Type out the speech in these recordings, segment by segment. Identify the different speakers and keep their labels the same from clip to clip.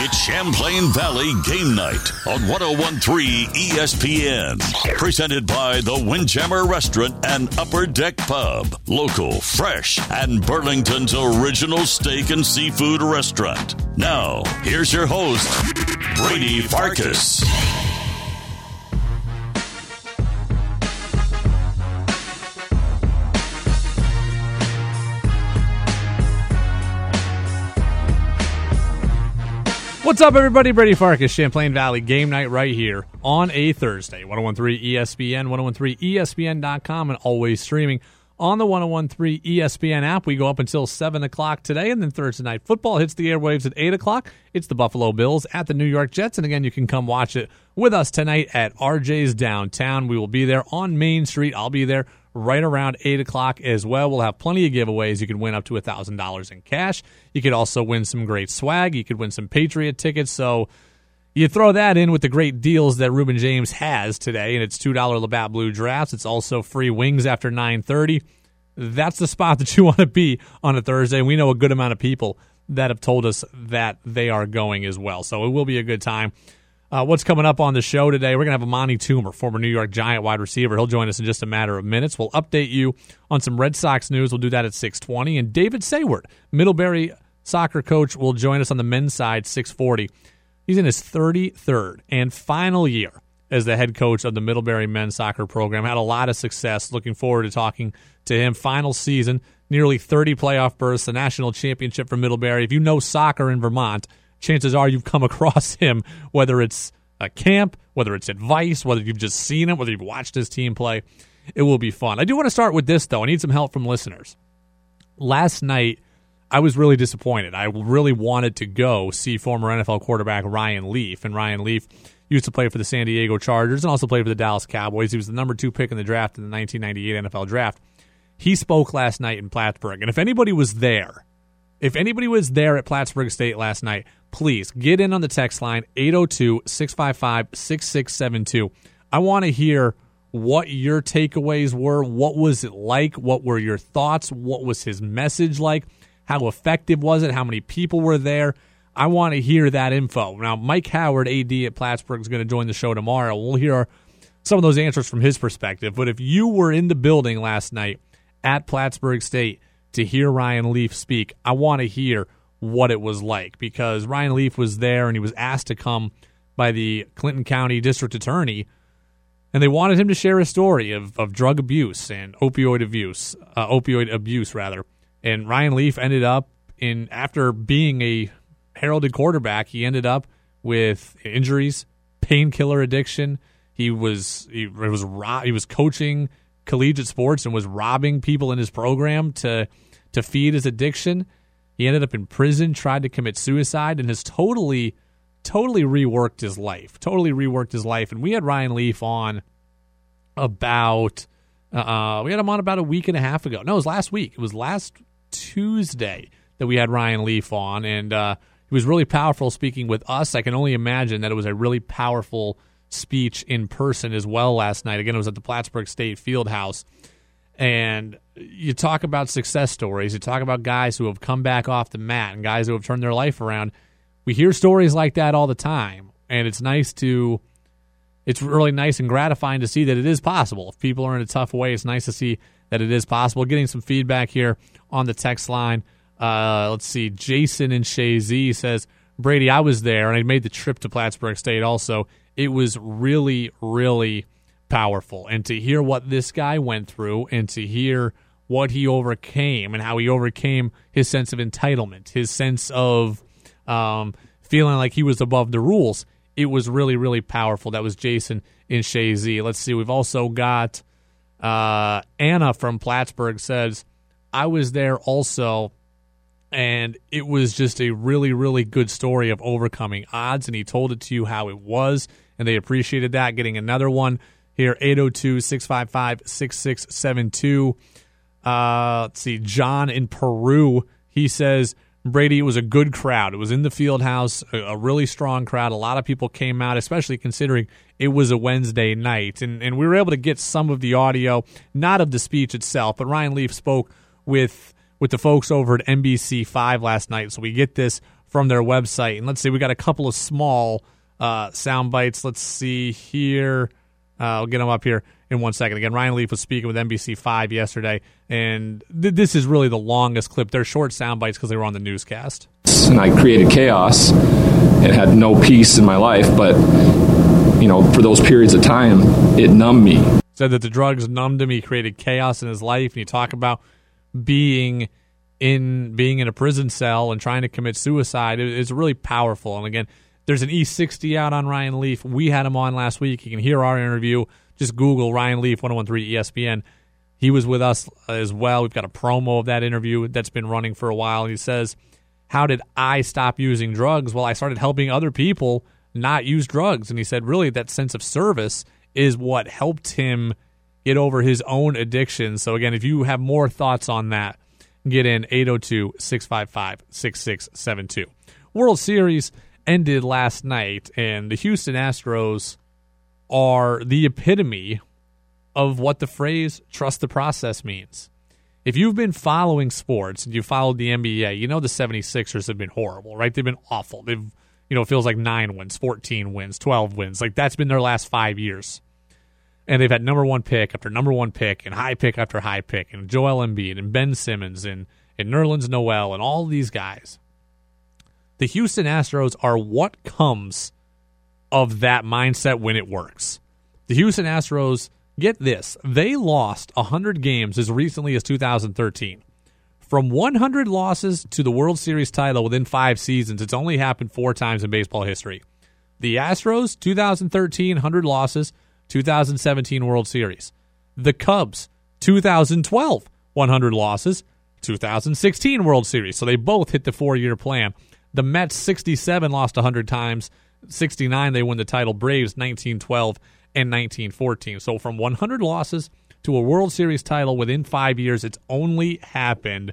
Speaker 1: It's Champlain Valley Game Night on 101.3 ESPN. Presented by the Windjammer Restaurant and Upper Deck Pub. Local, fresh, and Burlington's original steak and seafood restaurant. Now, here's your host, Brady Farkas.
Speaker 2: What's up, everybody? Brady Farkas, Champlain Valley Game Night right here on a Thursday. 101.3 ESPN, 101.3ESPN.com, and always streaming on the 101.3 ESPN app. We go up until 7 o'clock today, and then Thursday Night Football hits the airwaves at 8 o'clock. It's the Buffalo Bills at the New York Jets, and again, you can come watch it with us tonight at RJ's Downtown. We will be there on Main Street. I'll be there right around 8 o'clock as well. We'll have plenty of giveaways. You can win up to $1,000 in cash. You could also win some great swag. You could win some Patriot tickets. So you throw that in with the great deals that Reuben James has today, and it's $2 Labatt Blue drafts. It's also free wings after 9:30. That's the spot that you want to be on a Thursday. We know a good amount of people that have told us that they are going as well. So it will be a good time. What's coming up on the show today? We're going to have Amani Toomer, former New York Giant wide receiver. He'll join us in just a matter of minutes. We'll update you on some Red Sox news. We'll do that at 6:20. And David Sayward, Middlebury soccer coach, will join us on the men's side, 6:40. He's in his 33rd and final year as the head coach of the Middlebury men's soccer program. Had a lot of success. Looking forward to talking to him. Final season, nearly 30 playoff berths, the national championship for Middlebury. If you know soccer in Vermont, chances are you've come across him, whether it's a camp, whether it's advice, whether you've just seen him, whether you've watched his team play. It will be fun. I do want to start with this, though. I need some help from listeners. Last night, I was really disappointed. I really wanted to go see former NFL quarterback Ryan Leaf, and Ryan Leaf used to play for the San Diego Chargers and also played for the Dallas Cowboys. He was the number 2 pick in the draft in the 1998 NFL draft. He spoke last night in Plattsburgh, and if anybody was there at Plattsburgh State last night, please get in on the text line, 802-655-6672. I want to hear what your takeaways were. What was it like? What were your thoughts? What was his message like? How effective was it? How many people were there? I want to hear that info. Now, Mike Howard, AD at Plattsburgh, is going to join the show tomorrow. We'll hear some of those answers from his perspective. But if you were in the building last night at Plattsburgh State to hear Ryan Leaf speak, I want to hear what it was like, because Ryan Leaf was there and he was asked to come by the Clinton County District Attorney, and they wanted him to share a story of drug abuse and opioid abuse. And Ryan Leaf ended up after being a heralded quarterback, he ended up with injuries, painkiller addiction. He was coaching collegiate sports and was robbing people in his program to feed his addiction. He ended up in prison, tried to commit suicide, and has totally reworked his life. And we had Ryan Leaf on about a week and a half ago. No, it was last week. It was last Tuesday that we had Ryan Leaf on, and he was really powerful speaking with us. I can only imagine that it was a really powerful speech in person as well last night. Again, it was at the Plattsburgh State Fieldhouse. And you talk about success stories. You talk about guys who have come back off the mat and guys who have turned their life around. We hear stories like that all the time, and it's really nice and gratifying to see that it is possible. If people are in a tough way, it's nice to see that it is possible. Getting some feedback here on the text line. Let's see. Jason in Shazy says, Brady, I was there, and I made the trip to Plattsburgh State also. It was really, really powerful. And to hear what this guy went through and to hear what he overcame and how he overcame his sense of entitlement, his sense of feeling like he was above the rules, it was really, really powerful. That was Jason in Shazy. Let's see. We've also got Anna from Plattsburgh says, I was there also, and it was just a really, really good story of overcoming odds, and he told it to you how it was, and they appreciated that. Getting another one here, 802-655-6672. Let's see, John in Peru, he says, Brady, it was a good crowd. It was in the field house, a really strong crowd. A lot of people came out, especially considering it was a Wednesday night. And we were able to get some of the audio, not of the speech itself, but Ryan Leaf spoke with the folks over at NBC5 last night. So we get this from their website. And let's see, we got a couple of small sound bites. Let's see here. I'll get them up here in 1 second. Again, Ryan Leaf was speaking with NBC5 yesterday, and this is really the longest clip. They're short sound bites because they were on the newscast.
Speaker 3: And I created chaos and had no peace in my life, but, for those periods of time, it numbed me.
Speaker 2: Said that the drugs numbed him. He created chaos in his life, and you talk about being in a prison cell and trying to commit suicide. It's really powerful. And again, there's an E60 out on Ryan Leaf. We had him on last week. You can hear our interview. Just Google Ryan Leaf 1013 ESPN. He was with us as well. We've got a promo of that interview that's been running for a while. And he says, how did I stop using drugs? Well, I started helping other people not use drugs. And he said, really, that sense of service is what helped him get over his own addiction. So, again, if you have more thoughts on that, get in 802-655-6672. World Series ended last night, and the Houston Astros are the epitome of what the phrase trust the process means. If you've been following sports and you followed the NBA, you know the 76ers have been horrible, right? They've been awful. They've, it feels like 9 wins, 14 wins, 12 wins. Like, that's been their last 5 years. And they've had number one pick after number one pick and high pick after high pick, and Joel Embiid and Ben Simmons and Nerlens Noel and all these guys. The Houston Astros are what comes of that mindset when it works. The Houston Astros, get this, they lost 100 games as recently as 2013. From 100 losses to the World Series title within 5 seasons, it's only happened 4 times in baseball history. The Astros, 2013, 100 losses, 2017 World Series. The Cubs, 2012, 100 losses, 2016 World Series. So they both hit the 4-year plan. The Mets, 67, lost 100 times. 69, they won the title. Braves, 1912 and 1914. So from 100 losses to a World Series title within 5 years, it's only happened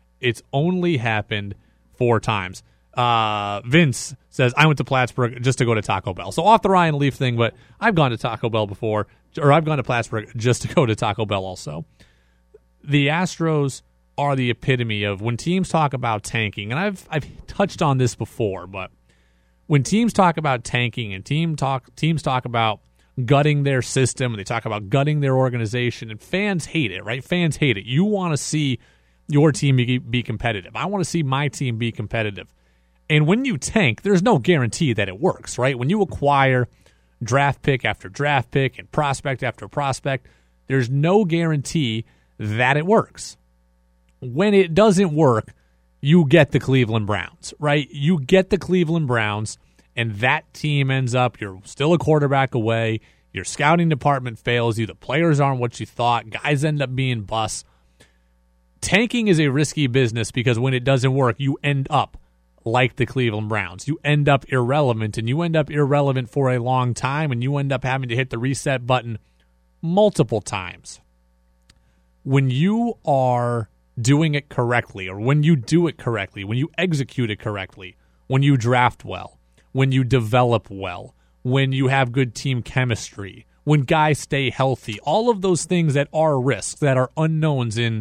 Speaker 2: 4 times. Vince says, I went to Plattsburgh just to go to Taco Bell. So off the Ryan Leaf thing, but I've gone to Taco Bell before, or I've gone to Plattsburgh just to go to Taco Bell also. The Astros are the epitome of when teams talk about tanking, and I've touched on this before, but when teams talk about tanking and teams talk about gutting their system, and they talk about gutting their organization, and fans hate it, right? Fans hate it. You want to see your team be competitive. I want to see my team be competitive. And when you tank, there's no guarantee that it works, right? When you acquire draft pick after draft pick and prospect after prospect, there's no guarantee that it works. When it doesn't work, you get the Cleveland Browns, right? You get the Cleveland Browns, and that team ends up, you're still a quarterback away, your scouting department fails you, the players aren't what you thought, guys end up being busts. Tanking is a risky business because when it doesn't work, you end up like the Cleveland Browns. You end up irrelevant, and you end up irrelevant for a long time, and you end up having to hit the reset button multiple times. When you are doing it correctly, or when you do it correctly, when you execute it correctly, when you draft well, when you develop well, when you have good team chemistry, when guys stay healthy, all of those things that are risks, that are unknowns in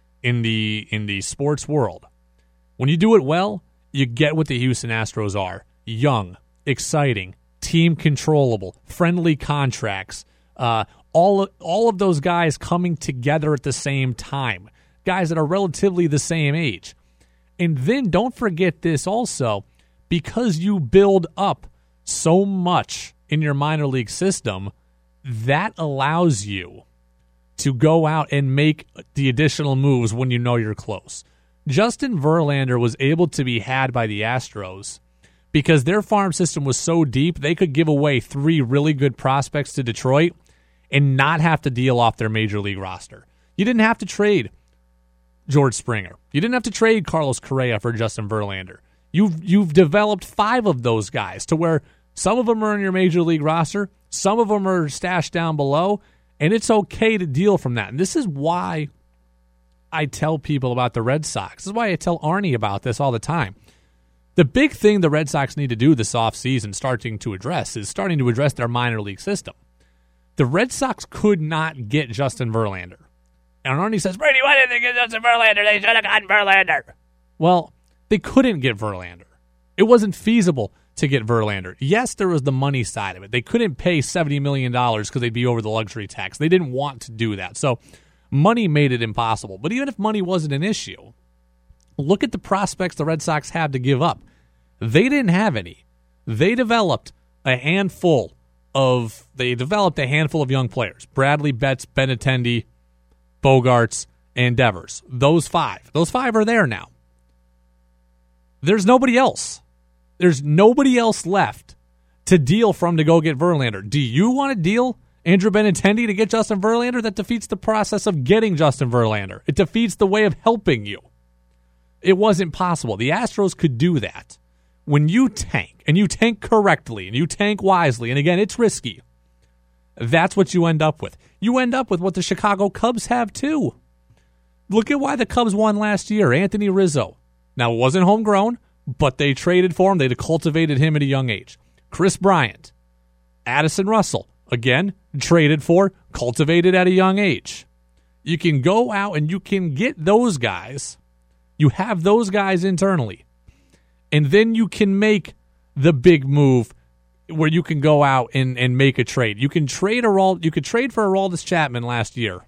Speaker 2: the sports world. When you do it well, you get what the Houston Astros are. Young, exciting, team controllable, friendly contracts, all of those guys coming together at the same time. Guys that are relatively the same age. And then don't forget this also, because you build up so much in your minor league system, that allows you to go out and make the additional moves when you know you're close. Justin Verlander was able to be had by the Astros because their farm system was so deep they could give away 3 really good prospects to Detroit and not have to deal off their major league roster. You didn't have to trade George Springer. You didn't have to trade Carlos Correa for Justin Verlander. You've developed 5 of those guys to where some of them are in your major league roster, some of them are stashed down below, and it's okay to deal from that. And this is why I tell people about the Red Sox. This is why I tell Arnie about this all the time. The big thing the Red Sox need to do this offseason, starting to address their minor league system. The Red Sox could not get Justin Verlander. And Arnie says, Brady, why didn't they get Justin Verlander? They should have gotten Verlander. Well, they couldn't get Verlander. It wasn't feasible to get Verlander. Yes, there was the money side of it. They couldn't pay $70 million because they'd be over the luxury tax. They didn't want to do that. So money made it impossible. But even if money wasn't an issue, look at the prospects the Red Sox had to give up. They didn't have any. They developed a handful of young players. Bradley, Betts, Benintendi, Bogarts, and Devers. Those five are there now. There's nobody else. There's nobody else left to deal from to go get Verlander. Do you want to deal Andrew Benintendi to get Justin Verlander? That defeats the process of getting Justin Verlander. It defeats the way of helping you. It wasn't possible. The Astros could do that. When you tank, and you tank correctly, and you tank wisely, and again, it's risky, that's what you end up with. You end up with what the Chicago Cubs have too. Look at why the Cubs won last year. Anthony Rizzo. Now, it wasn't homegrown, but they traded for him. They cultivated him at a young age. Chris Bryant, Addison Russell, again, traded for, cultivated at a young age. You can go out and you can get those guys. You have those guys internally. And then you can make the big move where you can go out and make a trade. You can trade for Aroldis Chapman last year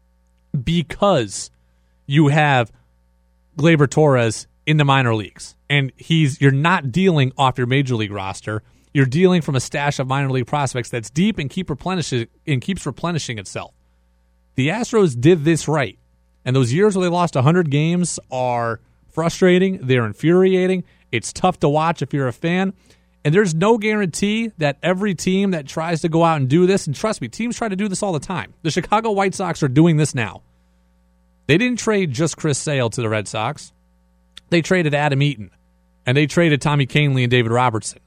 Speaker 2: because you have Gleyber Torres in the minor leagues. And you're not dealing off your major league roster. You're dealing from a stash of minor league prospects that's deep and keeps replenishing itself. The Astros did this right. And those years where they lost 100 games are frustrating. They're infuriating. It's tough to watch if you're a fan. And there's no guarantee that every team that tries to go out and do this, and trust me, teams try to do this all the time. The Chicago White Sox are doing this now. They didn't trade just Chris Sale to the Red Sox. They traded Adam Eaton, and they traded Tommy Kahnle and David Robertson.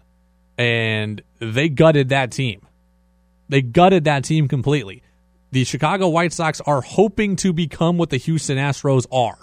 Speaker 2: And they gutted that team. They gutted that team completely. The Chicago White Sox are hoping to become what the Houston Astros are.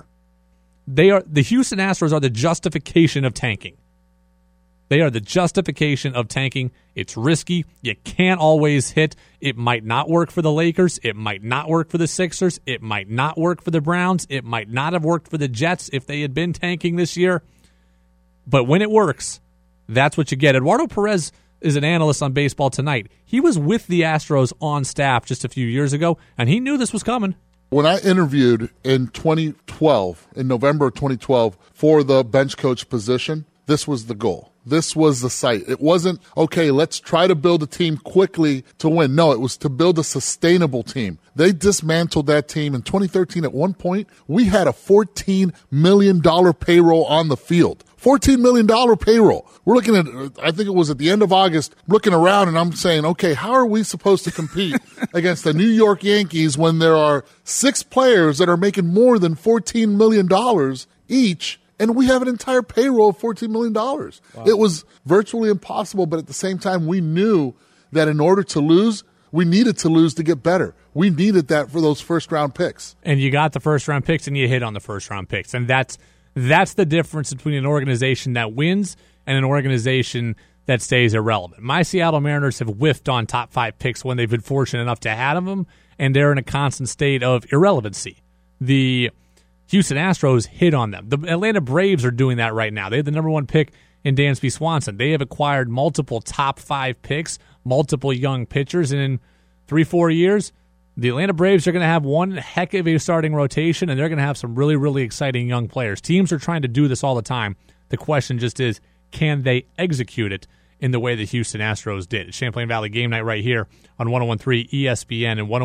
Speaker 2: The Houston Astros are the justification of tanking. They are the justification of tanking. It's risky. You can't always hit. It might not work for the Lakers. It might not work for the Sixers. It might not work for the Browns. It might not have worked for the Jets if they had been tanking this year. But when it works, that's what you get. Eduardo Perez is an analyst on Baseball Tonight. He was with the Astros on staff just a few years ago, and he knew this was coming.
Speaker 4: When I interviewed in November of 2012, for the bench coach position, this was the goal. This was the site. It wasn't, okay, let's try to build a team quickly to win. No, it was to build a sustainable team. They dismantled that team. In 2013, at one point, we had a $14 million payroll on the field. $14 million payroll. We're looking at, I think it was at the end of August, looking around and I'm saying, okay, how are we supposed to compete against the New York Yankees when there are 6 players that are making more than $14 million each, and we have an entire payroll of $14 million? Wow. It was virtually impossible, but at the same time, we knew that in order to lose, we needed to lose to get better. We needed that for those first-round picks.
Speaker 2: And you got the first-round picks, and you hit on the first-round picks, and that's the difference between an organization that wins and an organization that stays irrelevant. My Seattle Mariners have whiffed on top 5 picks when they've been fortunate enough to have them, and they're in a constant state of irrelevancy. The Houston Astros hit on them. The Atlanta Braves are doing that right now. They have the number 1 pick in Dansby Swanson. They have acquired multiple top 5 picks, multiple young pitchers, and in 3-4 years, the Atlanta Braves are going to have one heck of a starting rotation, and they're going to have some really, really exciting young players. Teams are trying to do this all the time. The question just is, can they execute it in the way the Houston Astros did? It's Champlain Valley Game Night right here on 101.3 ESPN and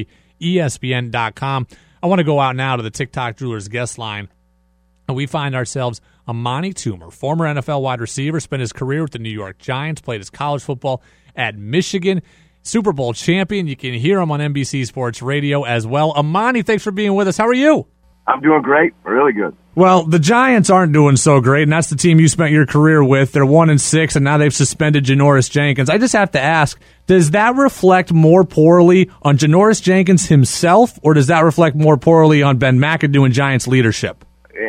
Speaker 2: 101.3ESPN.com. I want to go out now to the TikTok Jewelers guest line, and we find ourselves Amani Toomer, former NFL wide receiver, spent his career with the New York Giants, played his college football at Michigan, Super Bowl champion. You can hear him on NBC Sports Radio as well. Amani, thanks for being with us. How are you?
Speaker 5: I'm doing great. Really good.
Speaker 2: Well, the Giants aren't doing so great, and that's the team you spent your career with. They're 1-6, and now they've suspended Janoris Jenkins. I just have to ask, does that reflect more poorly on Janoris Jenkins himself, or does that reflect more poorly on Ben McAdoo and Giants leadership?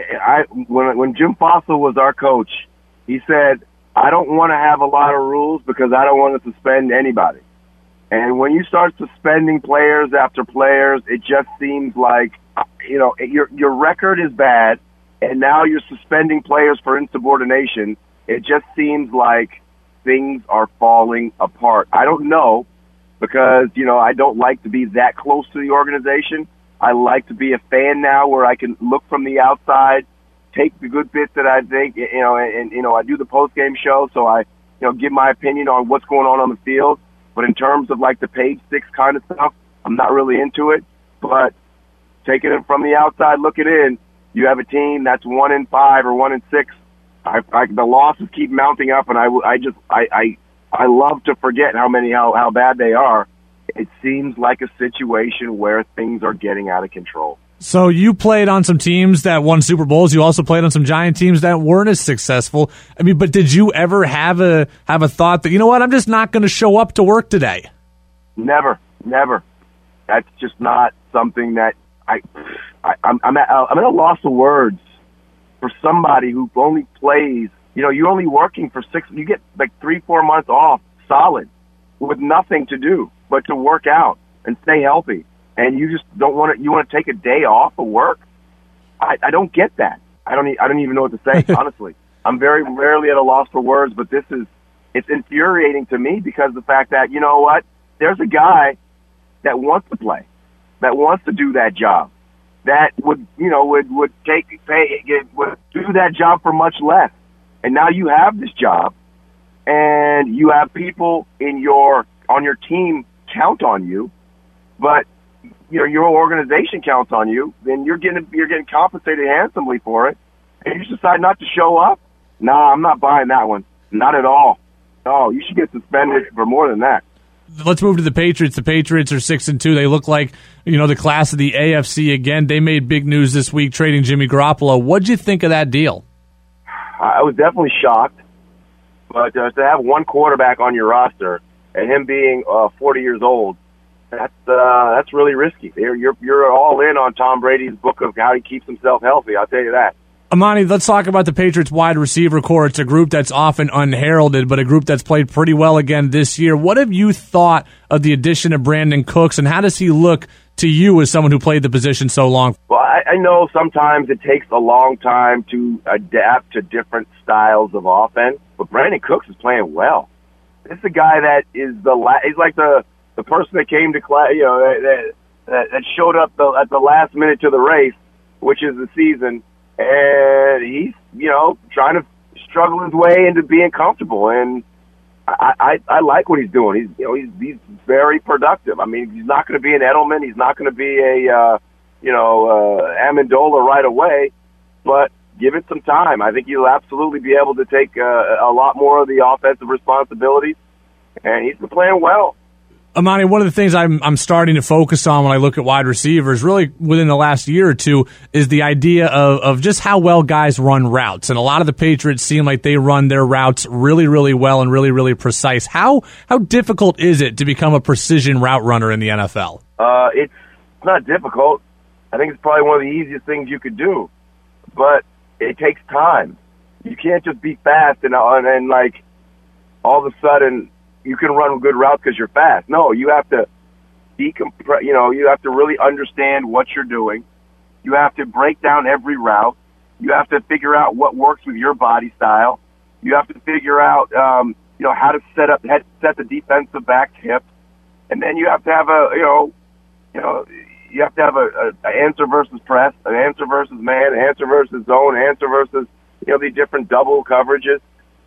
Speaker 5: When Jim Fossil was our coach, he said, I don't want to have a lot of rules because I don't want to suspend anybody. And when you start suspending players after players, it just seems like, your record is bad, and now you're suspending players for insubordination. it just seems like things are falling apart. I don't know, because, I don't like to be that close to the organization. I like to be a fan now where I can look from the outside, take the good bits that I think, and I do the post-game show, so I, give my opinion on what's going on the field. But in terms of like the page 6 kind of stuff, I'm not really into it. But taking it from the outside, looking in, you have a team that's 1-5 or 1-6. The losses keep mounting up, and I love to forget how bad they are. It seems like a situation where things are getting out of control.
Speaker 2: So you played on some teams that won Super Bowls. You also played on some Giant teams that weren't as successful. I mean, but did you ever have a thought that, you know what, I'm just not going to show up to work today?
Speaker 5: Never. That's just not something that I'm at a loss of words for somebody who only plays. You're only working for 6. You get like 3-4 months off, solid, with nothing to do but to work out and stay healthy. And you just don't want to. You want to take a day off of work. I don't get that. I don't even know what to say. Honestly, I'm very rarely at a loss for words. But it's infuriating to me because of the fact that, you know what, there's a guy that wants to play, that wants to do that job, that would do that job for much less. And now you have this job, and you have people on your team count on you, but your organization counts on you. Then you're getting compensated handsomely for it, and you decide not to show up. Nah, I'm not buying that one. Not at all. No, you should get suspended for more than that.
Speaker 2: Let's move to the Patriots. The Patriots are 6-2. They look like, the class of the AFC again. They made big news this week trading Jimmy Garoppolo. What'd you think of that deal?
Speaker 5: I was definitely shocked. But to have one quarterback on your roster and him being 40 years old, that's really risky. You're all in on Tom Brady's book of how he keeps himself healthy. I'll tell you that.
Speaker 2: Amani, let's talk about the Patriots wide receiver core. It's a group that's often unheralded, but a group that's played pretty well again this year. What have you thought of the addition of Brandon Cooks, and how does he look to you as someone who played the position so long?
Speaker 5: Well, I know sometimes it takes a long time to adapt to different styles of offense, but Brandon Cooks is playing well. This is a guy that is he's like the person that came to class, that showed up at the last minute to the race, which is the season. And he's, trying to struggle his way into being comfortable. And I like what he's doing. He's very productive. I mean, he's not going to be an Edelman. He's not going to be a, Amendola right away. But give it some time. I think he'll absolutely be able to take a lot more of the offensive responsibilities. And he's been playing well.
Speaker 2: Amani, one of the things I'm starting to focus on when I look at wide receivers, really within the last year or two, is the idea of just how well guys run routes. And a lot of the Patriots seem like they run their routes really, really well and really, really precise. How difficult is it to become a precision route runner in the NFL?
Speaker 5: It's not difficult. I think it's probably one of the easiest things you could do. But it takes time. You can't just be fast and like all of a sudden you can run good routes because you're fast. No, you have to you have to really understand what you're doing. You have to break down every route. You have to figure out what works with your body style. You have to figure out, how to set the defensive back's hips. And then you have to have you have to have an answer versus press, an answer versus man, an answer versus zone, an answer versus, the different double coverages.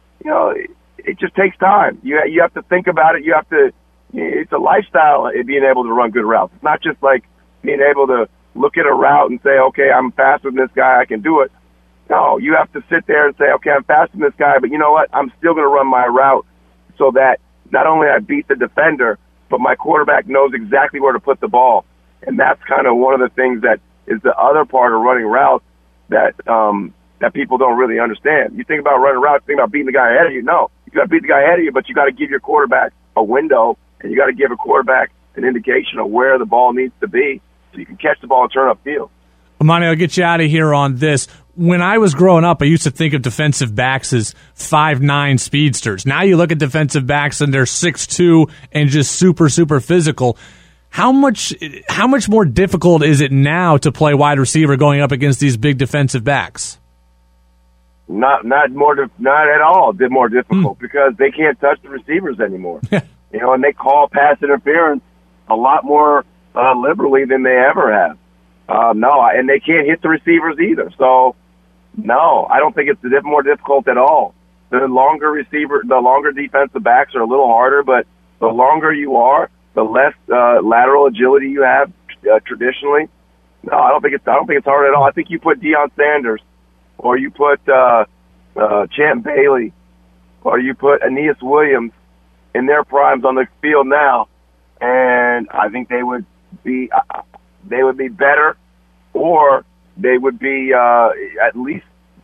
Speaker 5: It just takes time. You have to think about it. It's a lifestyle, being able to run good routes. It's not just like being able to look at a route and say, okay, I'm faster than this guy, I can do it. No, you have to sit there and say, okay, I'm faster than this guy, but you know what? I'm still going to run my route so that not only I beat the defender, but my quarterback knows exactly where to put the ball. And that's kind of one of the things that is the other part of running routes that people don't really understand. You think about running routes, think about beating the guy ahead of you. No, you got to beat the guy ahead of you, but you got to give your quarterback a window, and you got to give a quarterback an indication of where the ball needs to be so you can catch the ball and turn upfield.
Speaker 2: Amani, I'll get you out of here on this. When I was growing up, I used to think of defensive backs as 5'9" speedsters. Now you look at defensive backs and they're 6'2" and just super, super physical. How much more difficult is it now to play wide receiver going up against these big defensive backs?
Speaker 5: Not at all more difficult because they can't touch the receivers anymore. And they call pass interference a lot more liberally than they ever have. And they can't hit the receivers either. So, no, I don't think it's more difficult at all. The longer defensive backs are a little harder, but the longer you are, the less lateral agility you have traditionally. No, I don't think it's hard at all. I think you put Deion Sanders, or you put Champ Bailey, or you put Aeneas Williams in their primes on the field now, and I think they would be better, or they would be at least.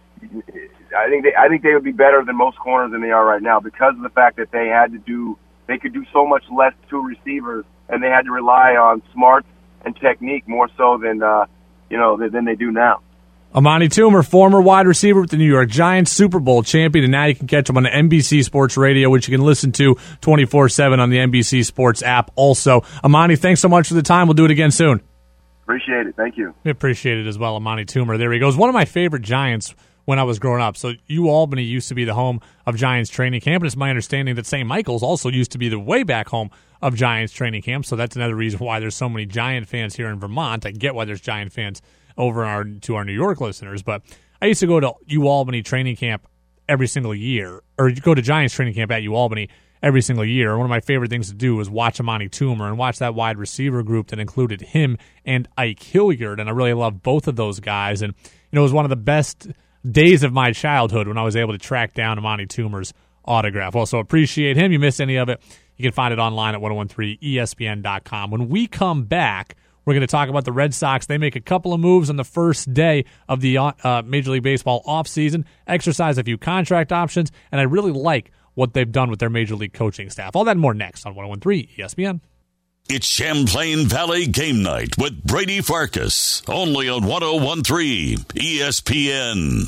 Speaker 5: I think they would be better than most corners than they are right now because of the fact that they could do so much less to receivers, and they had to rely on smarts and technique more so than they do now.
Speaker 2: Amani Toomer, former wide receiver with the New York Giants, Super Bowl champion, and now you can catch him on the NBC Sports Radio, which you can listen to 24/7 on the NBC Sports app also. Amani, thanks so much for the time. We'll do it again soon.
Speaker 5: Appreciate it. Thank you.
Speaker 2: We appreciate it as well, Amani Toomer. There he goes. One of my favorite Giants when I was growing up. So UAlbany used to be the home of Giants training camp, and it's my understanding that St. Michael's also used to be the way back home of Giants training camp. So that's another reason why there's so many Giant fans here in Vermont. I get why there's Giant fans over to our New York listeners, but I used to go to UAlbany training camp every single year, or go to Giants training camp at UAlbany every single year. One of my favorite things to do was watch Amani Toomer and watch that wide receiver group that included him and Ike Hilliard, and I really love both of those guys. And it was one of the best days of my childhood when I was able to track down Amani Toomer's autograph. Also appreciate him. You missed any of it, you can find it online at 1013ESPN.com. When we come back, we're going to talk about the Red Sox. They make a couple of moves on the first day of the Major League Baseball offseason, exercise a few contract options, and I really like what they've done with their Major League coaching staff. All that and more next on 1013 ESPN.
Speaker 1: It's Champlain Valley Game Night with Brady Farkas, only on 1013 ESPN.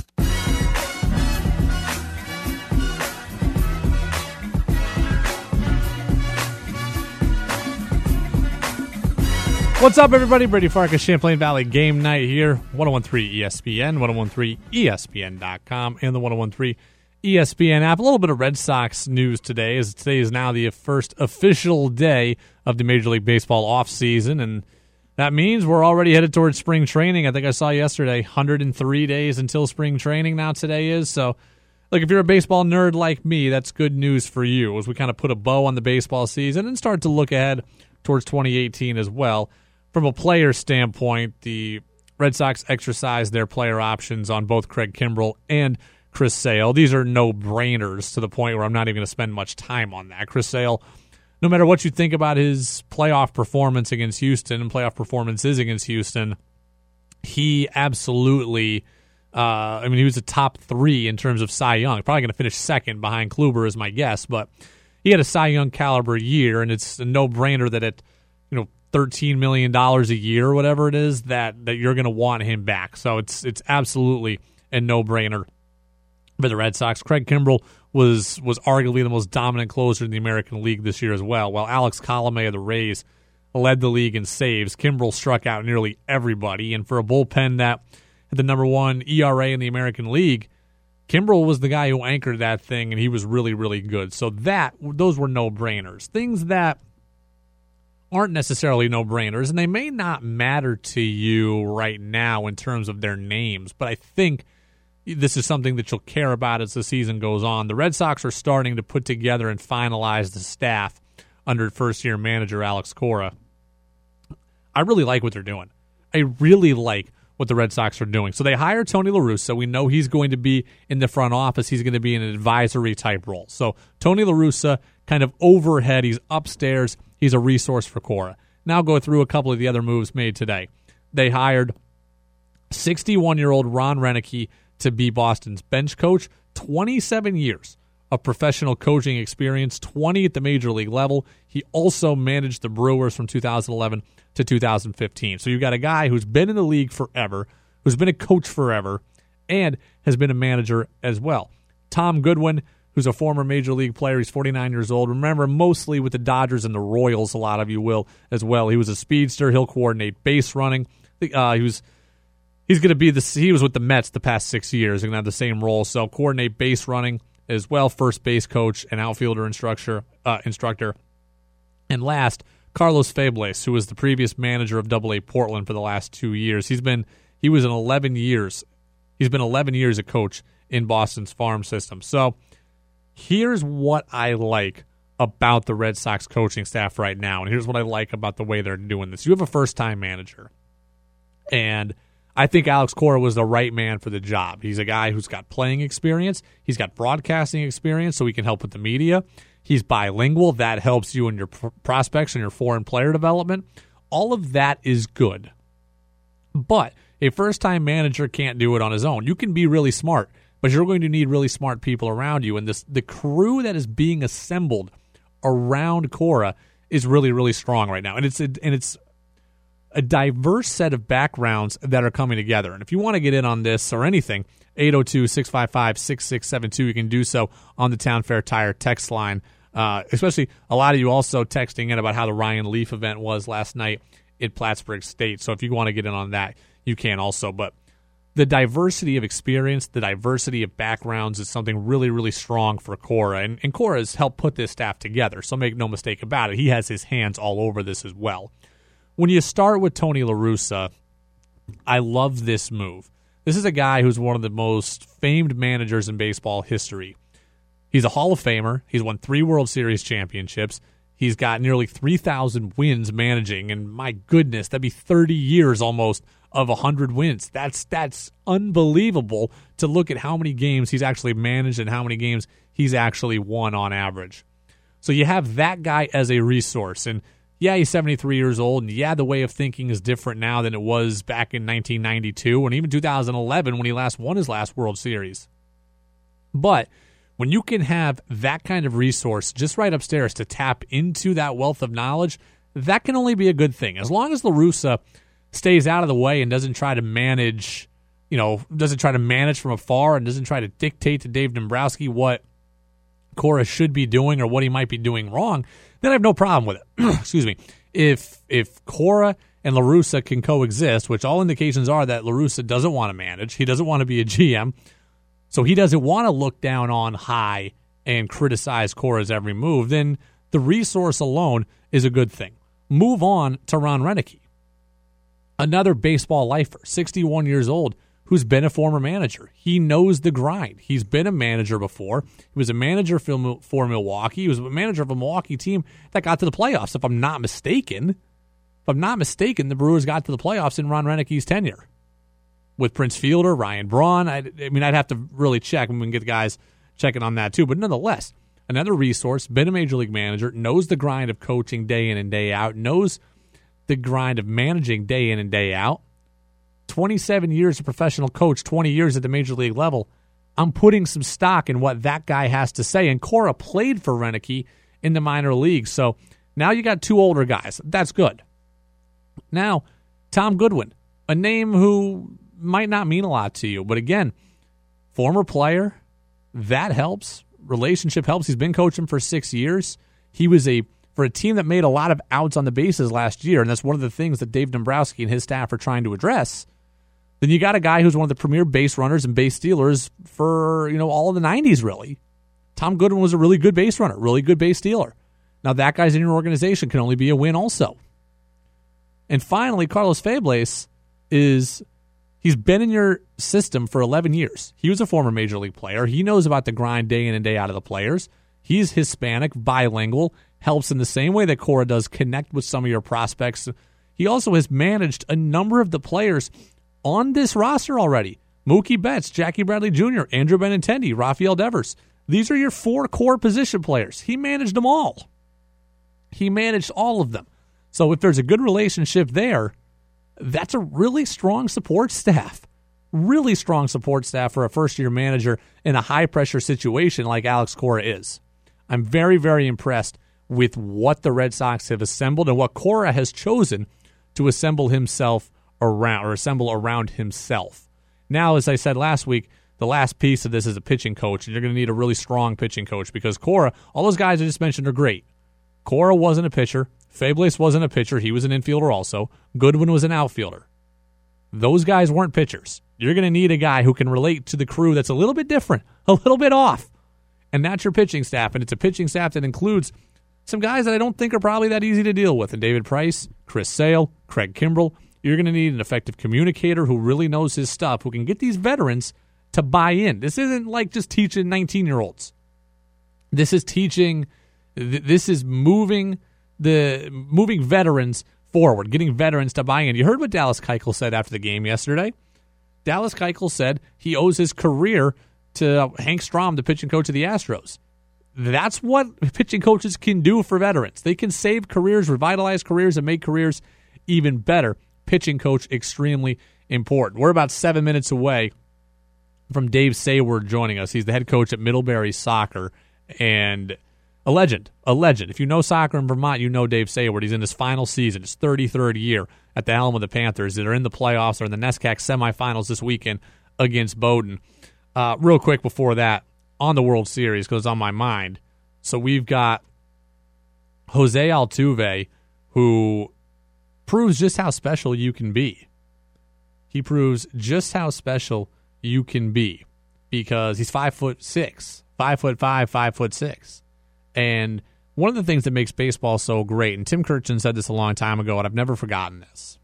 Speaker 2: What's up, everybody? Brady Farkas, Champlain Valley Game Night here, 1013 ESPN, 1013ESPN.com, and the 1013 ESPN app. A little bit of Red Sox news today, as today is now the first official day of the Major League Baseball offseason, and that means we're already headed towards spring training. I think I saw yesterday 103 days until spring training now today is. So, look, if you're a baseball nerd like me, that's good news for you as we kind of put a bow on the baseball season and start to look ahead towards 2018 as well. From a player standpoint, the Red Sox exercised their player options on both Craig Kimbrell and Chris Sale. These are no-brainers to the point where I'm not even going to spend much time on that. Chris Sale, no matter what you think about his playoff performance against Houston and playoff performances against Houston, he absolutely, he was a top 3 in terms of Cy Young. Probably going to finish second behind Kluber is my guess, but he had a Cy Young caliber year, and it's a no-brainer that at $13 million a year or whatever it is that you're going to want him back. So it's absolutely a no-brainer for the Red Sox. Craig Kimbrell was arguably the most dominant closer in the American League this year as well. While Alex Colomé of the Rays led the league in saves, Kimbrell struck out nearly everybody. And for a bullpen that had the number 1 ERA in the American League, Kimbrell was the guy who anchored that thing, and he was really, really good. So those were no-brainers. Things that aren't necessarily no-brainers, and they may not matter to you right now in terms of their names, but I think this is something that you'll care about as the season goes on. The Red Sox are starting to put together and finalize the staff under first-year manager Alex Cora. I really like what they're doing. I really like what the Red Sox are doing. So they hire Tony La Russa. We know he's going to be in the front office. He's going to be in an advisory-type role. So Tony La Russa, kind of overhead, he's upstairs. He's a resource for Cora. Now go through a couple of the other moves made today. They hired 61-year-old Ron Renicky to be Boston's bench coach, 27 years of professional coaching experience, 20 at the major league level. He also managed the Brewers from 2011 to 2015. So you've got a guy who's been in the league forever, who's been a coach forever, and has been a manager as well. Tom Goodwin, who's a former Major League player. He's 49 years old. Remember, mostly with the Dodgers and the Royals, a lot of you will as well. He was a speedster. He'll coordinate base running. He was He's going to be he was with the Mets the past 6 years and have the same role. So coordinate base running as well, first base coach and outfielder instructor. And last, Carlos Fables, who was the previous manager of AA Portland for the last 2 years. He's been 11 years a coach in Boston's farm system. So here's what I like about the Red Sox coaching staff right now, and here's what I like about the way they're doing this. You have a first-time manager, and I think Alex Cora was the right man for the job. He's a guy who's got playing experience. He's got broadcasting experience, so he can help with the media. He's bilingual. That helps you in your prospects and your foreign player development. All of that is good. But a first-time manager can't do it on his own. You can be really smart, but you're going to need really smart people around you. And the crew that is being assembled around Cora is really, really strong right now. And it's a diverse set of backgrounds that are coming together. And if you want to get in on this or anything, 802-655-6672, you can do so on the Town Fair Tire text line. Especially a lot of you also texting in about how the Ryan Leaf event was last night at Plattsburgh State. So if you want to get in on that, you can also. But the diversity of experience, the diversity of backgrounds is something really, really strong for Cora. And Cora has helped put this staff together, so make no mistake about it. He has his hands all over this as well. When you start with Tony La Russa, I love this move. This is a guy who's one of the most famed managers in baseball history. He's a Hall of Famer. He's won 3 World Series championships. He's got nearly 3,000 wins managing, and my goodness, that'd be 30 years almost of 100 wins. That's unbelievable to look at how many games he's actually managed and how many games he's actually won on average. So you have that guy as a resource, and yeah, he's 73 years old, and yeah, the way of thinking is different now than it was back in 1992 and even 2011 when he last won his last World Series. But when you can have that kind of resource just right upstairs to tap into that wealth of knowledge, that can only be a good thing. As long as La Russa stays out of the way and doesn't try to manage from afar and doesn't try to dictate to Dave Dombrowski what Cora should be doing or what he might be doing wrong, then I have no problem with it. Excuse me. If Cora and La Russa can coexist, which all indications are that La Russa doesn't want to manage, he doesn't want to be a GM, so he doesn't want to look down on high and criticize Cora's every move, then the resource alone is a good thing. Move on to Ron Renneke, another baseball lifer, 61 years old, who's been a former manager. He knows the grind. He's been a manager before. He was a manager for Milwaukee. He was a manager of a Milwaukee team that got to the playoffs, if I'm not mistaken. The Brewers got to the playoffs in Ron Renneke's tenure with Prince Fielder, Ryan Braun. I'd have to really check, and we can get the guys checking on that too. But nonetheless, another resource, been a major league manager, knows the grind of coaching day in and day out, knows the grind of managing day in and day out. 27 years of professional coach, 20 years at the major league level. I'm putting some stock in what that guy has to say. And Cora played for Renneke in the minor leagues. So now you got 2 older guys. That's good. Now, Tom Goodwin, a name who might not mean a lot to you. But again, former player, that helps. Relationship helps. He's been coaching for 6 years. He was for a team that made a lot of outs on the bases last year, and that's one of the things that Dave Dombrowski and his staff are trying to address. Then you got a guy who's one of the premier base runners and base stealers for all of the 90s, really. Tom Goodwin was a really good base runner, really good base stealer. Now that guy's in your organization can only be a win also. And finally, Carlos Fables he's been in your system for 11 years. He was a former major league player. He knows about the grind day in and day out of the players. He's Hispanic, bilingual, helps in the same way that Cora does connect with some of your prospects. He also has managed a number of the players on this roster already. Mookie Betts, Jackie Bradley Jr., Andrew Benintendi, Rafael Devers. These are your 4 core position players. He managed them all. He managed all of them. So if there's a good relationship there, that's a really strong support staff. Really strong support staff for a first-year manager in a high-pressure situation like Alex Cora is. I'm very, very impressed with what the Red Sox have assembled and what Cora has chosen to assemble around himself. Now, as I said last week, the last piece of this is a pitching coach, and you're going to need a really strong pitching coach because Cora, all those guys I just mentioned are great. Cora wasn't a pitcher. Fables wasn't a pitcher. He was an infielder also. Goodwin was an outfielder. Those guys weren't pitchers. You're going to need a guy who can relate to the crew that's a little bit different, a little bit off. And that's your pitching staff. And it's a pitching staff that includes some guys that I don't think are probably that easy to deal with. And David Price, Chris Sale, Craig Kimbrell. You're going to need an effective communicator who really knows his stuff, who can get these veterans to buy in. This isn't like just teaching 19-year-olds. This is teaching, this is moving veterans forward, getting veterans to buy in. You heard what Dallas Keuchel said after the game yesterday. Dallas Keuchel said he owes his career to Hank Strom, the pitching coach of the Astros. That's what pitching coaches can do for veterans. They can save careers, revitalize careers, and make careers even better. Pitching coach, extremely important. We're about 7 minutes away from Dave Sayward joining us. He's the head coach at Middlebury Soccer and a legend. If you know soccer in Vermont, you know Dave Sayward. He's in his final season, his 33rd year at the helm of the Panthers that are in the playoffs or in the NESCAC semifinals this weekend against Bowdoin. Real quick before that, on the World Series, goes on my mind. So we've got Jose Altuve, who proves just how special you can be. He proves just how special you can be because he's 5'6", 5'5", 5'6". And one of the things that makes baseball so great, and Tim Kirchin said this a long time ago, and I've never forgotten this.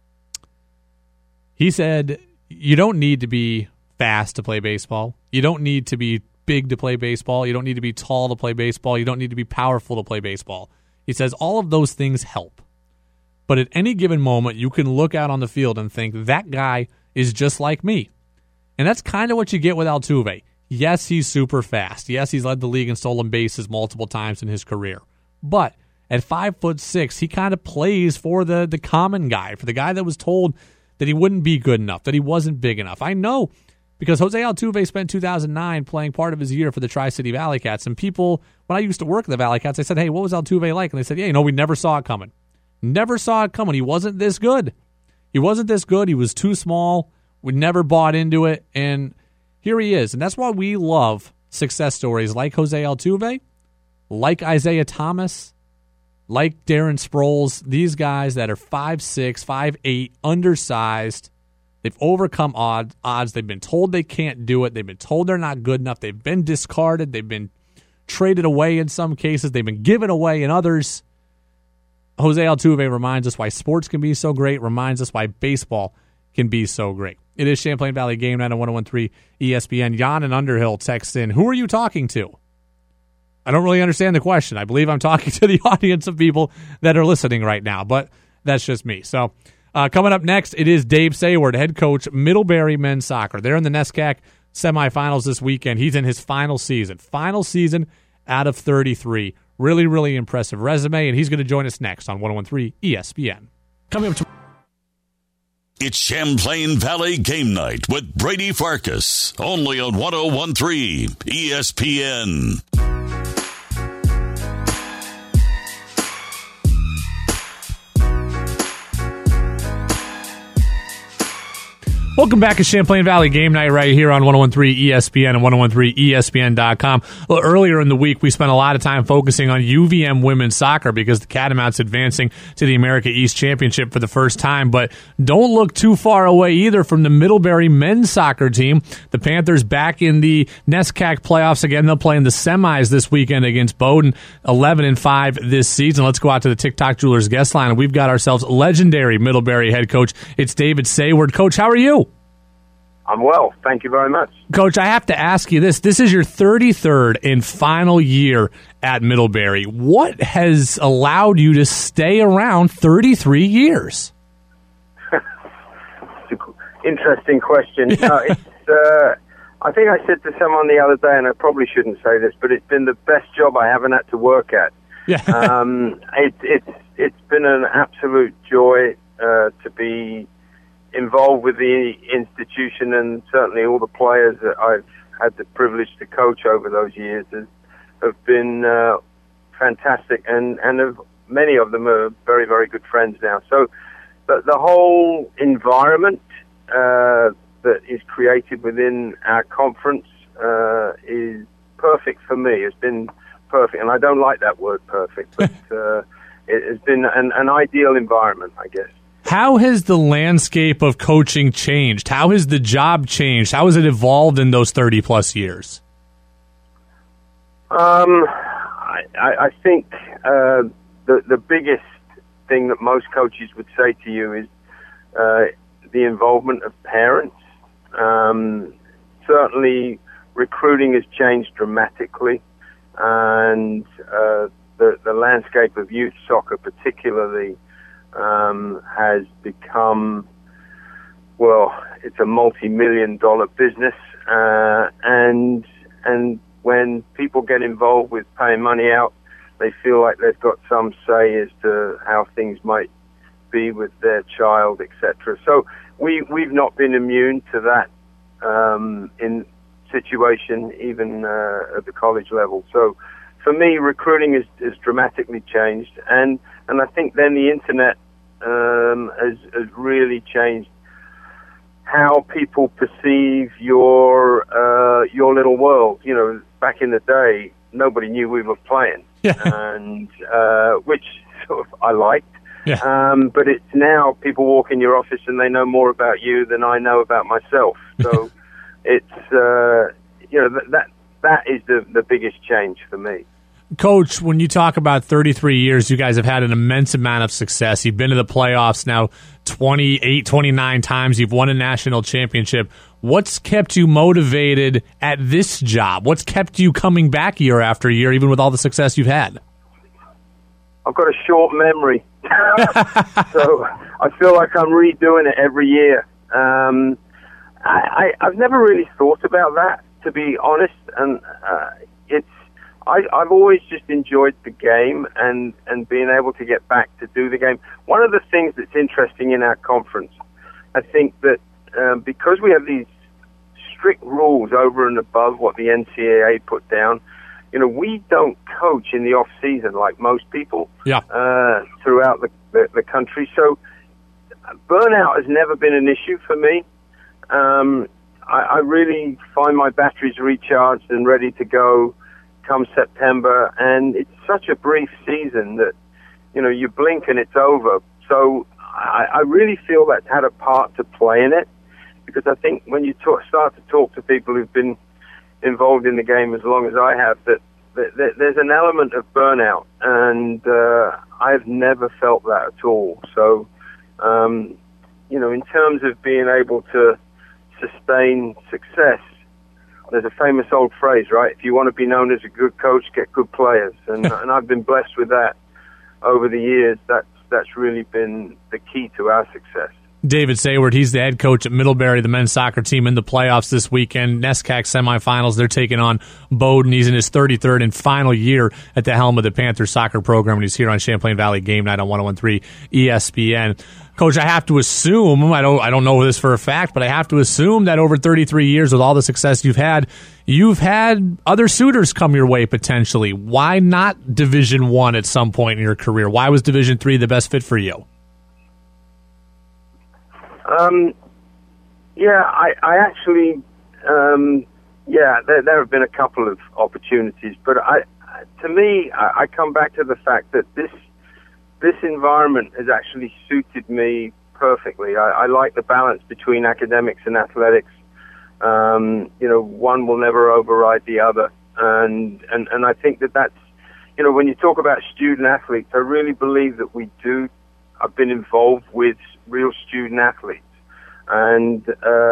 Speaker 2: He said, you don't need to be fast to play baseball. You don't need to be big to play baseball. You don't need to be tall to play baseball. You don't need to be powerful to play baseball. He says all of those things help. But at any given moment, you can look out on the field and think, that guy is just like me. And that's kind of what you get with Altuve. Yes, he's super fast. Yes, he's led the league in stolen bases multiple times in his career. But at 5'6", he kind of plays for the common guy, for the guy that was told that he wouldn't be good enough, that he wasn't big enough. I know because Jose Altuve spent 2009 playing part of his year for the Tri-City Valley Cats. And people, when I used to work at the Valley Cats, I said, hey, what was Altuve like? And they said, yeah, we never saw it coming. Never saw it coming. He wasn't this good. He was too small. We never bought into it. And here he is. And that's why we love success stories like Jose Altuve, like Isaiah Thomas, like Darren Sproles, these guys that are 5'6", 5'8", undersized. They've overcome odds. They've been told they can't do it. They've been told they're not good enough. They've been discarded. They've been traded away in some cases. They've been given away in others. Jose Altuve reminds us why sports can be so great, reminds us why baseball can be so great. It is Champlain Valley Game Night on 101.3 ESPN. Jan in Underhill texts in, who are you talking to? I don't really understand the question. I believe I'm talking to the audience of people that are listening right now, but that's just me. So coming up next, it is Dave Sayward, head coach, Middlebury Men's Soccer. They're in the NESCAC semifinals this weekend. He's in his final season out of 33. Really, really impressive resume, and he's going to join us next on 101.3 ESPN. Coming up
Speaker 1: It's Champlain Valley Game Night with Brady Farkas, only on 101.3 ESPN.
Speaker 2: Welcome back to Champlain Valley Game Night right here on 101.3 ESPN and 101.3ESPN.com. Well, earlier in the week, we spent a lot of time focusing on UVM women's soccer because the Catamounts advancing to the America East Championship for the first time. But don't look too far away either from the Middlebury men's soccer team. The Panthers back in the NESCAC playoffs again. They'll play in the semis this weekend against Bowdoin, 11-5 this season. Let's go out to the TikTok Jewelers guest line, and we've got ourselves legendary Middlebury head coach. It's David Sayward. Coach, how are you?
Speaker 5: I'm well. Thank you very much.
Speaker 2: Coach, I have to ask you this. This is your 33rd and final year at Middlebury. What has allowed you to stay around 33 years?
Speaker 5: It's an interesting question. I think I said to someone the other day, and I probably shouldn't say this, but it's been the best job I haven't had to work at.
Speaker 2: Yeah.
Speaker 5: It's been an absolute joy to be involved with the institution, and certainly all the players that I've had the privilege to coach over those years have been fantastic, and many of them are very, very good friends now. So the whole environment that is created within our conference is perfect for me. It's been perfect, and I don't like that word perfect, but it has been an ideal environment, I guess.
Speaker 2: How has the landscape of coaching changed? How has the job changed? How has it evolved in those 30-plus years?
Speaker 6: I think the biggest thing that most coaches would say to you is the involvement of parents. Certainly, recruiting has changed dramatically, and the landscape of youth soccer particularly has become, well, it's a multi-million-dollar business, and when people get involved with paying money out, they feel like they've got some say as to how things might be with their child, etc. So we've not been immune to that in situation, even at the college level. So for me, recruiting has dramatically changed, and I think then the internet has really changed how people perceive your little world. You know, back in the day, nobody knew we were playing, and which sort of I liked. Yeah. But it's now people walk in your office and they know more about you than I know about myself. So it's that is the biggest change for me.
Speaker 2: Coach, when you talk about 33 years, you guys have had an immense amount of success. You've been to the playoffs now 28, 29 times. You've won a national championship. What's kept you motivated at this job? What's kept you coming back year after year, even with all the success you've had?
Speaker 6: I've got a short memory, so I feel like I'm redoing it every year. I've never really thought about that, to be honest, and I've always just enjoyed the game and being able to get back to do the game. One of the things that's interesting in our conference, I think that because we have these strict rules over and above what the NCAA put down, you know, we don't coach in the off season like most people throughout the country. So burnout has never been an issue for me. I really find my batteries recharged and ready to go come September, and it's such a brief season that, you know, you blink and it's over. So I really feel that's had a part to play in it, because I think when you start to talk to people who've been involved in the game as long as I have, that there's an element of burnout, and I've never felt that at all. So, you know, in terms of being able to sustain success, there's a famous old phrase, right? If you want to be known as a good coach, get good players. And I've been blessed with that over the years. That's really been the key to our success.
Speaker 2: David Sayward, he's the head coach at Middlebury, the men's soccer team, in the playoffs this weekend. NESCAC semifinals, they're taking on Bowdoin. He's in his 33rd and final year at the helm of the Panthers soccer program, and he's here on Champlain Valley Game Night on 101.3 ESPN. Coach, I have to assume, I don't know this for a fact, but I have to assume that over 33 years with all the success you've had other suitors come your way potentially. Why not Division I at some point in your career? Why was Division III the best fit for you?
Speaker 6: I actually, there have been a couple of opportunities, but to me, I come back to the fact that this environment has actually suited me perfectly. I like the balance between academics and athletics. You know, one will never override the other, and I think that's, you know, when you talk about student athletes, I really believe that I've been involved with real student athletes, and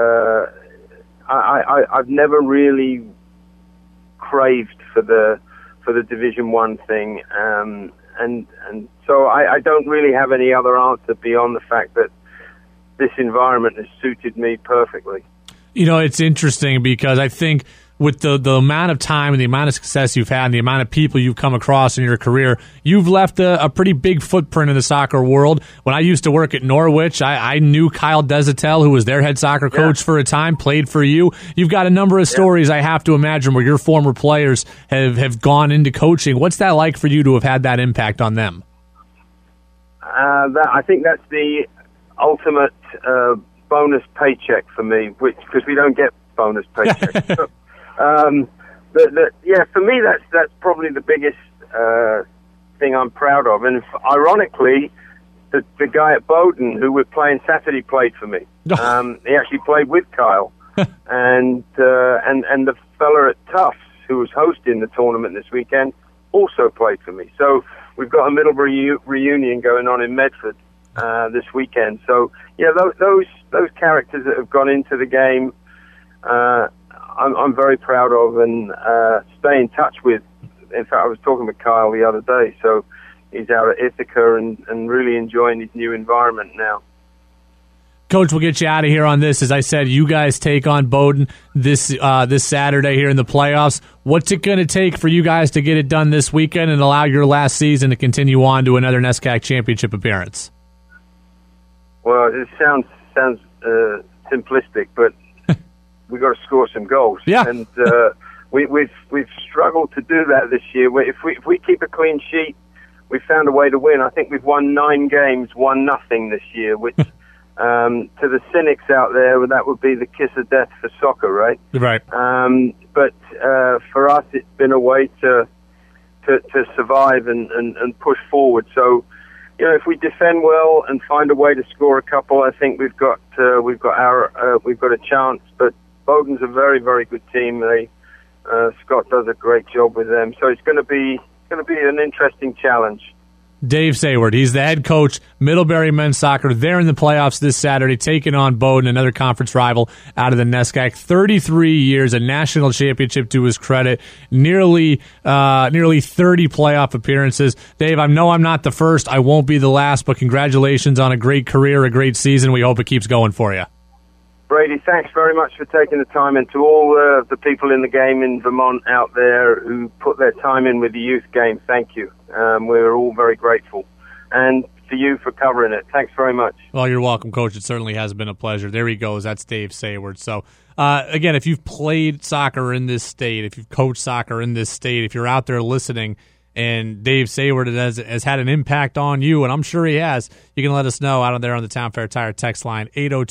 Speaker 6: I've never really craved for the Division I thing, and so I don't really have any other answer beyond the fact that this environment has suited me perfectly.
Speaker 2: You know, it's interesting because I think with the amount of time and the amount of success you've had and the amount of people you've come across in your career, you've left a pretty big footprint in the soccer world. When I used to work at Norwich, I knew Kyle Desatel, who was their head soccer coach for a time, played for you. You've got a number of stories, I have to imagine, where your former players have gone into coaching. What's that like for you to have had that impact on them?
Speaker 6: I think that's the ultimate bonus paycheck for me, because we don't get bonus paychecks. For me, that's probably the biggest thing I'm proud of. And ironically, the guy at Bowdoin who we're playing Saturday played for me. He actually played with Kyle, and the fella at Tufts who was hosting the tournament this weekend also played for me. So we've got a Middlebury reunion going on in Medford this weekend. So yeah, those characters that have gone into the game, I'm very proud of and stay in touch with. In fact, I was talking with Kyle the other day, so he's out at Ithaca and really enjoying his new environment now.
Speaker 2: Coach, we'll get you out of here on this. As I said, you guys take on Bowdoin this Saturday here in the playoffs. What's it going to take for you guys to get it done this weekend and allow your last season to continue on to another NESCAC championship appearance?
Speaker 6: Well, it sounds simplistic, but we got to score some goals.
Speaker 2: Yeah.
Speaker 6: And we've struggled to do that this year. If we keep a clean sheet, we found a way to win. I think we've won 9 games, 1-0 this year, which to the cynics out there, that would be the kiss of death for soccer, right?
Speaker 2: Right.
Speaker 6: But for us, it's been a way to survive and push forward. So, you know, if we defend well and find a way to score a couple, I think we've got a chance. But Bowdoin's a very, very good team. Scott does a great job with them, so it's going to be an interesting challenge.
Speaker 2: Dave Sayward, he's the head coach, Middlebury men's soccer. They're in the playoffs this Saturday, taking on Bowdoin, another conference rival out of the NESCAC. 33 years, a national championship to his credit, nearly 30 playoff appearances. Dave, I know I'm not the first, I won't be the last, but congratulations on a great career, a great season. We hope it keeps going for you.
Speaker 6: Brady, thanks very much for taking the time, and to all the people in the game in Vermont out there who put their time in with the youth game, thank you. We're all very grateful. And to you for covering it. Thanks very much.
Speaker 2: Well, you're welcome, Coach. It certainly has been a pleasure. There he goes. That's Dave Sayward. So, again, if you've played soccer in this state, if you've coached soccer in this state, if you're out there listening, and Dave Sayward has had an impact on you, and I'm sure he has, you can let us know out there on the Town Fair Tire text line,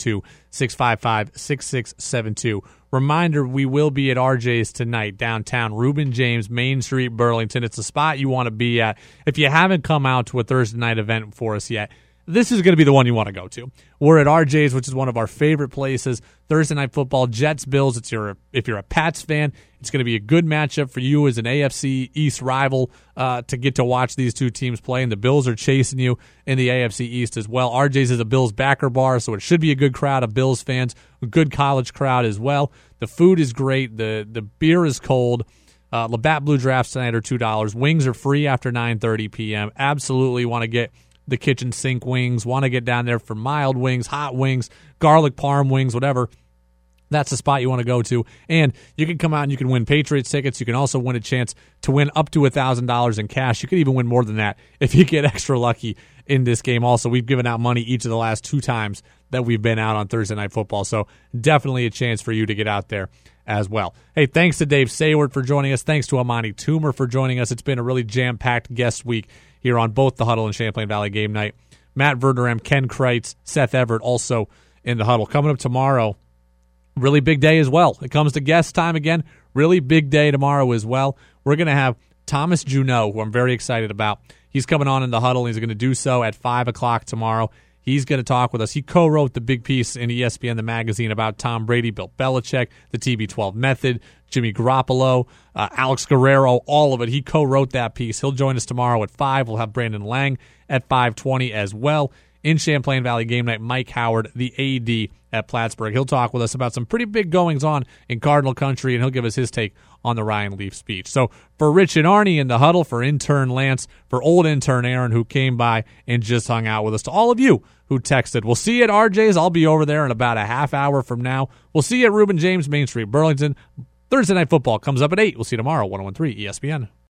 Speaker 2: 802-655-6672. Reminder, we will be at RJ's tonight, downtown, Reuben James, Main Street, Burlington. It's a spot you want to be at. If you haven't come out to a Thursday night event for us yet, this is going to be the one you want to go to. We're at RJ's, which is one of our favorite places. Thursday night football, Jets, Bills. If you're a Pats fan, it's going to be a good matchup for you as an AFC East rival to get to watch these two teams play. And the Bills are chasing you in the AFC East as well. RJ's is a Bills backer bar, so it should be a good crowd of Bills fans, a good college crowd as well. The food is great. The beer is cold. Labatt Blue Drafts tonight are $2. Wings are free after 9:30 p.m. Absolutely want to get the kitchen sink wings, want to get down there for mild wings, hot wings, garlic parm wings, whatever. That's the spot you want to go to. And you can come out and you can win Patriots tickets. You can also win a chance to win up to $1,000 in cash. You could even win more than that if you get extra lucky in this game. Also, we've given out money each of the last 2 times that we've been out on Thursday Night Football. So definitely a chance for you to get out there as well. Hey, thanks to Dave Sayward for joining us. Thanks to Amani Toomer for joining us. It's been a really jam-packed guest week here on both the Huddle and Champlain Valley Game Night. Matt Verderame, Ken Kreitz, Seth Everett also in the Huddle. Coming up tomorrow, really big day as well. It comes to guest time again. Really big day tomorrow as well. We're going to have Thomas Junot, who I'm very excited about. He's coming on in the Huddle. He's going to do so at 5 o'clock tomorrow. He's going to talk with us. He co-wrote the big piece in ESPN, the magazine, about Tom Brady, Bill Belichick, the TB12 method, Jimmy Garoppolo, Alex Guerrero, all of it. He co-wrote that piece. He'll join us tomorrow at 5. We'll have Brandon Lang at 5:20 as well. In Champlain Valley Game Night, Mike Howard, the AD at Plattsburgh. He'll talk with us about some pretty big goings-on in Cardinal country, and he'll give us his take on the Ryan Leaf speech. So for Rich and Arnie in the Huddle, for intern Lance, for old intern Aaron, who came by and just hung out with us, to all of you who texted, we'll see you at RJ's. I'll be over there in about a half hour from now. We'll see you at Reuben James, Main Street, Burlington. Thursday Night Football comes up at 8. We'll see you tomorrow, 101.3 ESPN.